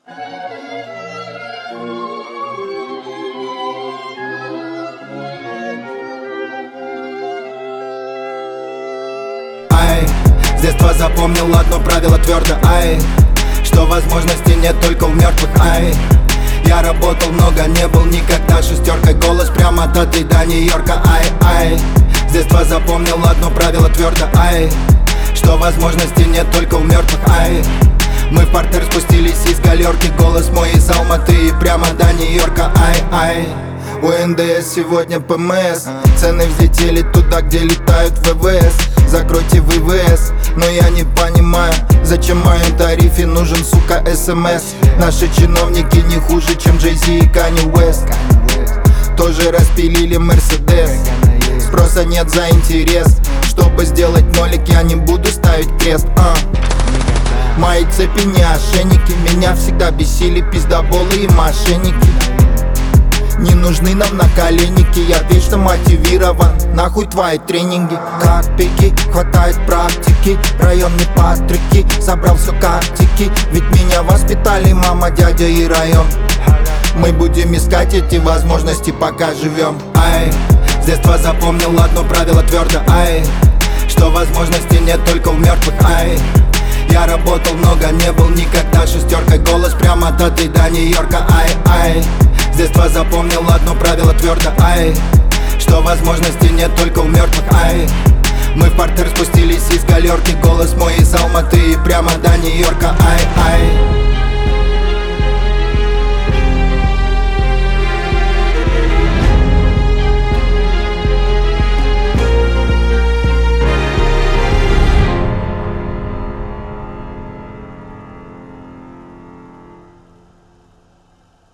Ай, с детства запомнил одно правило твердо, ай, что возможностей нет только у мертвых, ай. Я работал много, не был никогда шестеркой. Голос прямо от Даты до Нью-Йорка, ай, ай. С детства запомнил одно правило твердо, ай, что возможностей нет только у мертвых, ай. Мы в партер спустились из галерки. Голос мой из Алматы и прямо до Нью-Йорка, ай, ай. У НДС сегодня ПМС. Цены взлетели туда, где летают ВВС. Закройте ВВС, но я не понимаю, зачем в моем тарифе нужен, сука, СМС. Наши чиновники не хуже, чем Jay-Z и Kanye West. Тоже распилили Мерседес. Спроса нет за интерес. Чтобы сделать нолик, я не буду ставить крест, Мои цепи не ошейники. Меня всегда бесили пиздоболы и мошенники. Не нужны нам наколенники, я вечно мотивирован. Нахуй твои тренинги. Как пики, хватает практики. Районные патрики, собрал все картики. Ведь меня воспитали мама, дядя и район. Мы будем искать эти возможности, пока живем. Ай, с детства запомнил одно правило твердо, ай, что возможностей нет только у мертвых, ай. Я работал много, не был никогда шестеркой. Голос прямо от Даты до Нью-Йорка, ай, ай. С детства запомнил одно правило твердо, ай, что возможностей нет только у мертвых, ай. Мы в партер спустились из галерки. Голос мой из Алматы и прямо до Нью-Йорка, ай, ай.